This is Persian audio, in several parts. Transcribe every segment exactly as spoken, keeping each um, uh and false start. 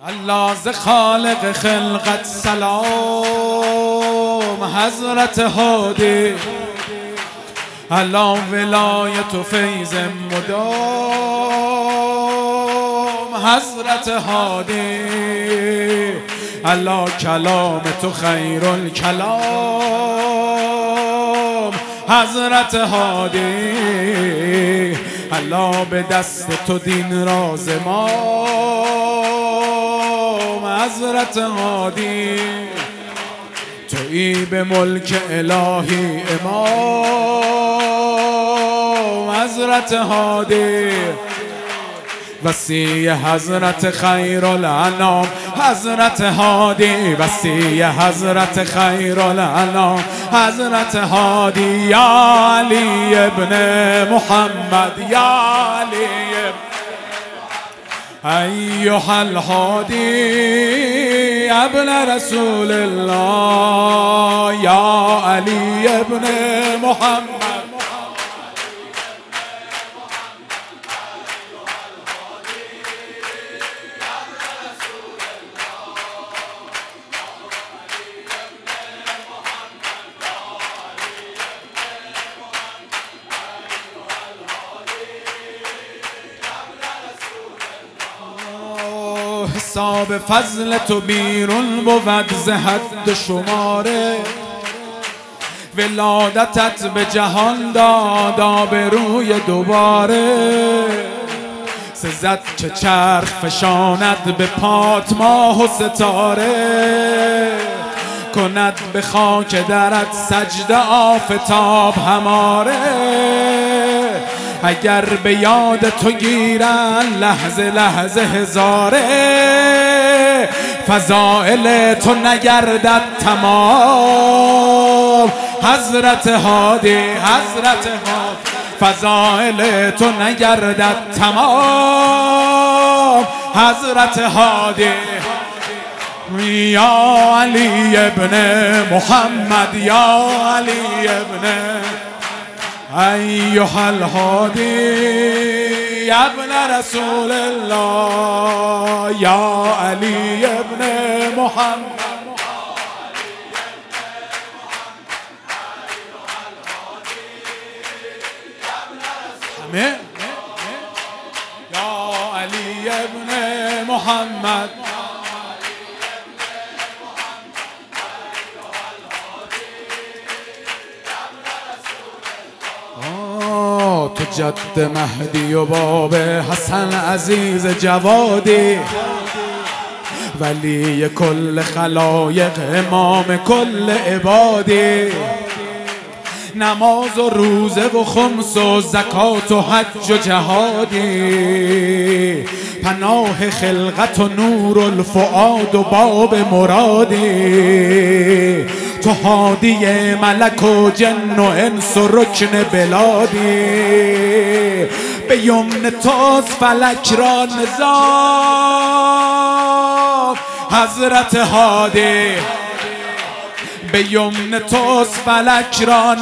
الله ز خالق خلقت سلام حضرت هادی، الله ولایت و فیض مدام حضرت هادی، الله کلام تو خیر الکلام حضرت هادی، الله به دست تو دین راز ما حضرت هادی، تویی به ملک الهی امام حضرت هادی، وصی حضرت خیر الانام حضرت هادی، وصی حضرت خیر الانام حضرت هادی، یا علی ابن محمد، یا علی ایها الهادی ابن رسول الله، یا علی ابن محمد. حساب فضل تو بیرون بود ز حد شماره، ولادتت به جهان داد آبروی دوباره، سزد که چرخ فشاند به پات ماه و ستاره، کند به خاک درت سجده آفتاب هماره، اگر به یاد تو گیرن لحظه لحظه هزاره، فضائل تو نگردد تمام حضرت هادی، حضرت هادی، فضائل تو نگردد تمام حضرت هادی، یا علی ابن محمد، یا علی ابن ایها الهادی ابن رسول الله، یا علی ابن محمد. یا علی ابن محمد، تو جد مهدی و باب حسن عزیز جوادی، ولی کل خلایق امام کل عبادی، نماز و روزه و خمس و زکات و حج و جهادی، پناه خلقت و نور الفؤاد و باب مرادی، تو هادی ملک و جن و انس و رکن بلادی، به یمن توست فلک را نظام حضرت هادی، به یمن توست فلک را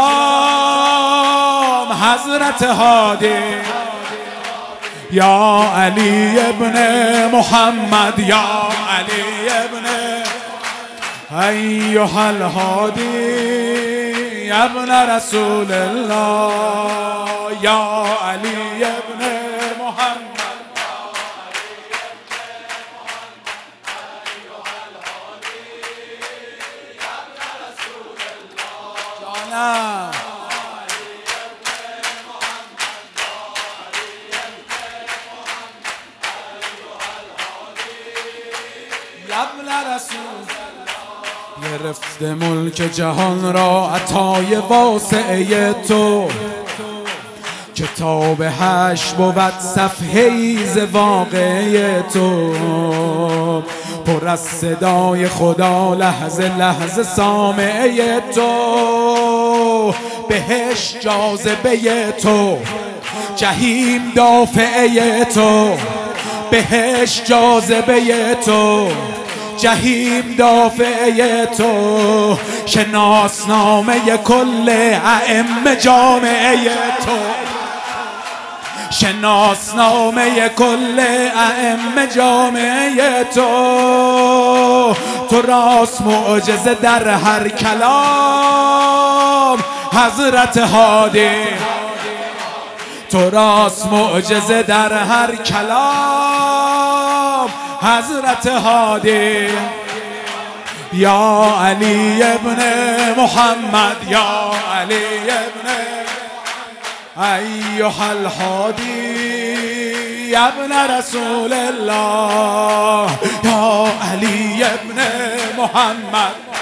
نظام حضرت هادی، یا علی ابن محمد، یا علی ابن ایها الهادی ابن رسول الله، یا علی ابن محمد. جانم ابن رسول، گرفته ملک جهان را عطای واسعه تو، کتاب هشت بود صفحه‌ای ز واقعه تو، پر از صدای خدا لحظه لحظه سامعه تو، بهشت جاذبه تو، جهیم دافعه تو، بهشت جاذبه تو، جهیم دافعه تو، شناسنامه کل ائمه جامعه تو، شناسنامه کل ائمه جامعه تو، تو راست معجزه در هر کلام حضرت هادی، تو راست معجزه در هر کلام حضرت هادی. یا علی ابن محمد، یا علی ابن ایها الهادی یا ابن رسول الله، یا علی ابن محمد.